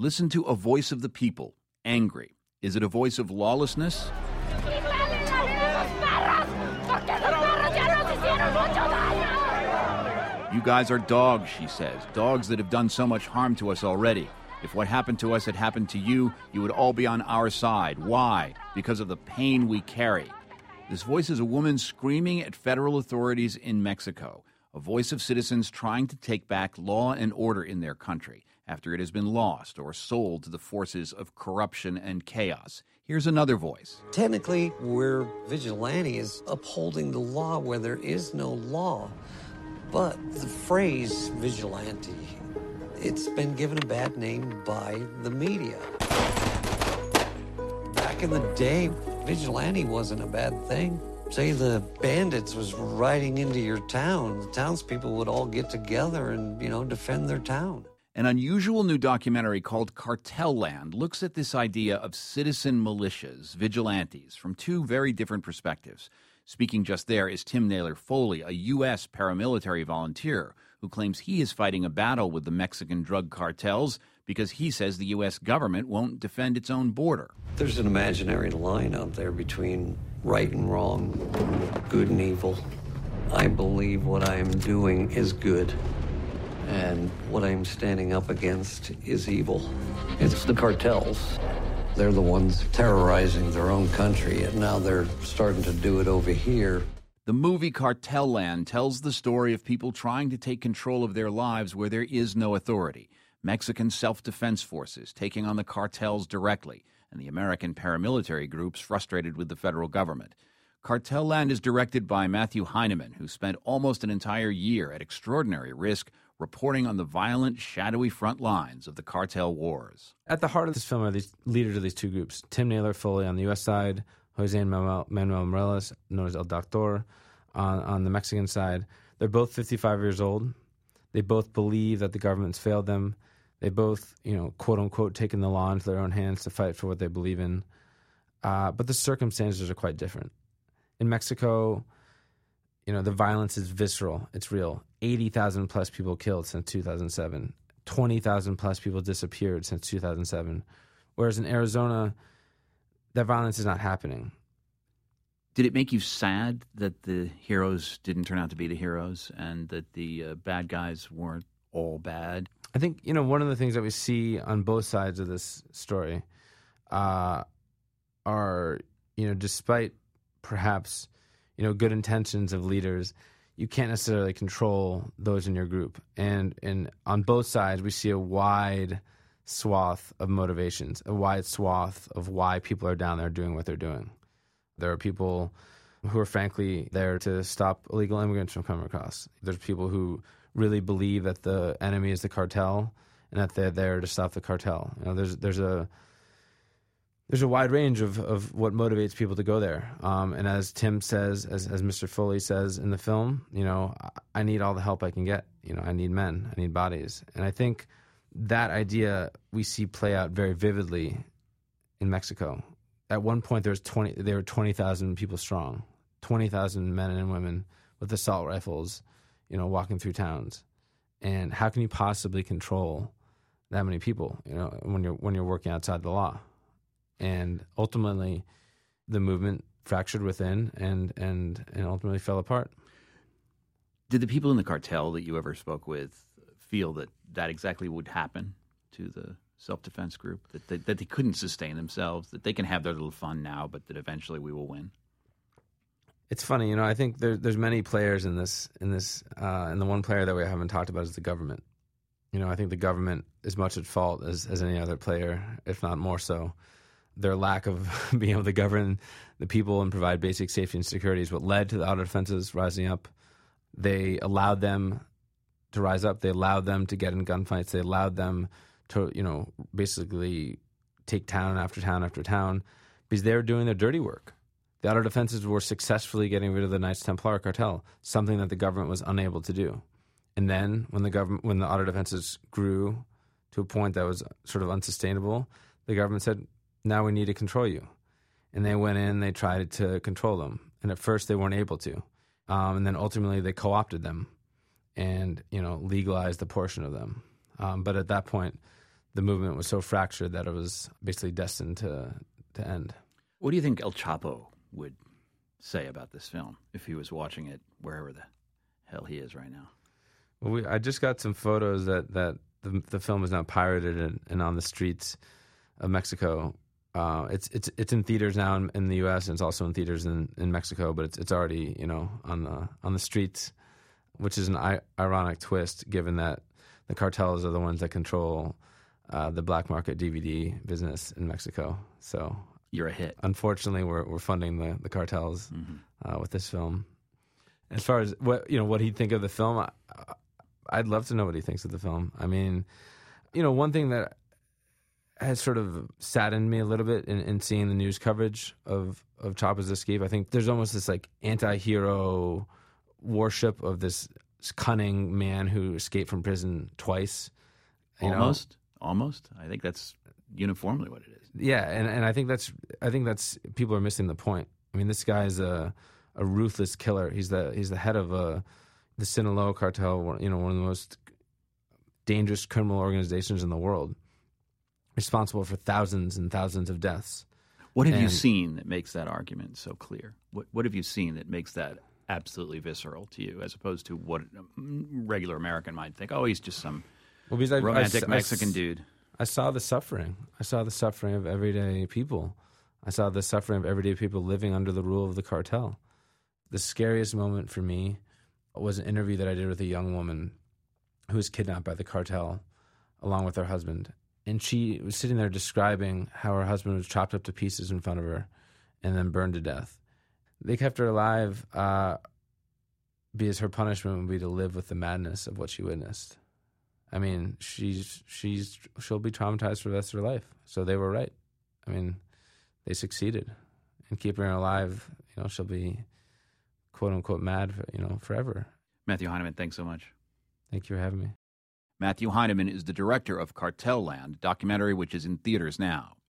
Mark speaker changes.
Speaker 1: Listen to a voice of the people, angry. Is it a voice of lawlessness? You guys are dogs, she says, dogs that have done so much harm to us already. If what happened to us had happened to you, you would all be on our side. Why? Because of the pain we carry. This voice is a woman screaming at federal authorities in Mexico, a voice of citizens trying to take back law and order in their country after it has been lost or sold to the forces of corruption and chaos. Here's another voice.
Speaker 2: Technically, we're vigilantes upholding the law where there is no law. But the phrase vigilante, it's been given a bad name by the media. Back in the day, vigilante wasn't a bad thing. Say the bandits was riding into your town, the townspeople would all get together and, defend their town.
Speaker 1: An unusual new documentary called Cartel Land looks at this idea of citizen militias, vigilantes, from two very different perspectives. Speaking just there is Tim Naylor-Foley, a U.S. paramilitary volunteer who claims he is fighting a battle with the Mexican drug cartels because he says the U.S. government won't defend its own border.
Speaker 2: There's an imaginary line out there between right and wrong, good and evil. I believe what I am doing is good, and what I'm standing up against is evil. It's the cartels. They're the ones terrorizing their own country, and now they're starting to do it over here.
Speaker 1: The movie Cartel Land tells the story of people trying to take control of their lives where there is no authority. Mexican self-defense forces taking on the cartels directly, and the American paramilitary groups frustrated with the federal government. Cartel Land is directed by Matthew Heineman, who spent almost an entire year at extraordinary risk reporting on the violent, shadowy front lines of the cartel wars.
Speaker 3: At the heart of this film are these leaders of these two groups, Tim Naylor-Foley on the U.S. side, Jose Manuel Morales, known as El Doctor, on the Mexican side. They're both 55 years old. They both believe that the government's failed them. They both, quote-unquote, taken the law into their own hands to fight for what they believe in. But the circumstances are quite different. In Mexico, the violence is visceral. It's real. 80,000 plus people killed since 2007. 20,000 plus people disappeared since 2007. Whereas in Arizona, that violence is not happening.
Speaker 1: Did it make you sad that the heroes didn't turn out to be the heroes and that the bad guys weren't all bad?
Speaker 3: I think, one of the things that we see on both sides of this story are, despite perhaps, good intentions of leaders, you can't necessarily control those in your group. And on both sides, we see a wide swath of motivations, a wide swath of why people are down there doing what they're doing. There are people who are frankly there to stop illegal immigrants from coming across. There's people who really believe that the enemy is the cartel and that they're there to stop the cartel. There's a wide range of what motivates people to go there. And as Tim says, as Mr. Foley says in the film, I need all the help I can get. I need men, I need bodies. And I think that idea we see play out very vividly in Mexico. At one point, there were 20,000 people strong, 20,000 men and women with assault rifles, walking through towns. And how can you possibly control that many people, when you're working outside the law? And ultimately, the movement fractured within and ultimately fell apart.
Speaker 1: Did the people in the cartel that you ever spoke with feel that exactly would happen to the self-defense group? That they couldn't sustain themselves, that they can have their little fun now, but that eventually we will win?
Speaker 3: It's funny, I think there's many players in this, and the one player that we haven't talked about is the government. I think the government is much at fault as any other player, if not more so. Their lack of being able to govern the people and provide basic safety and security is what led to the auto defenses rising up. They allowed them to rise up. They allowed them to get in gunfights. They allowed them to, basically take town after town after town because they were doing their dirty work. The auto defenses were successfully getting rid of the Knights Templar cartel, something that the government was unable to do. And then when the auto defenses grew to a point that was sort of unsustainable, the government said, now we need to control you. And they went in, they tried to control them. And at first they weren't able to. And then ultimately they co-opted them and, legalized a portion of them. But at that point, the movement was so fractured that it was basically destined to end.
Speaker 1: What do you think El Chapo would say about this film if he was watching it wherever the hell he is right now?
Speaker 3: Well, I just got some photos that the film is now pirated and on the streets of Mexico. It's in theaters now in the U.S. and it's also in theaters in Mexico, but it's already on the streets, which is an ironic twist given that the cartels are the ones that control the black market DVD business in Mexico. So
Speaker 1: you're a hit.
Speaker 3: Unfortunately, we're funding the cartels with this film. As far as what he'd think of the film, I'd love to know what he thinks of the film. I mean, one thing that has sort of saddened me a little bit in seeing the news coverage of Chapo's escape. I think there's almost this like anti-hero worship of this cunning man who escaped from prison twice.
Speaker 1: Almost. I think that's uniformly what it is.
Speaker 3: Yeah, and I think that's people are missing the point. I mean, this guy is a ruthless killer. He's the head of the Sinaloa cartel, one of the most dangerous criminal organizations in the world, responsible for thousands and thousands of deaths.
Speaker 1: What have you seen that makes that argument so clear? What have you seen that makes that absolutely visceral to you, as opposed to what a regular American might think? Oh, he's just some romantic Mexican dude.
Speaker 3: I saw the suffering. I saw the suffering of everyday people. I saw the suffering of everyday people living under the rule of the cartel. The scariest moment for me was an interview that I did with a young woman who was kidnapped by the cartel along with her husband. And she was sitting there describing how her husband was chopped up to pieces in front of her and then burned to death. They kept her alive because her punishment would be to live with the madness of what she witnessed. I mean, she'll be traumatized for the rest of her life. So they were right. I mean, they succeeded in keeping her alive. She'll be quote unquote mad, forever.
Speaker 1: Matthew Heineman, thanks so much.
Speaker 3: Thank you for having me.
Speaker 1: Matthew Heineman is the director of Cartel Land, a documentary which is in theaters now.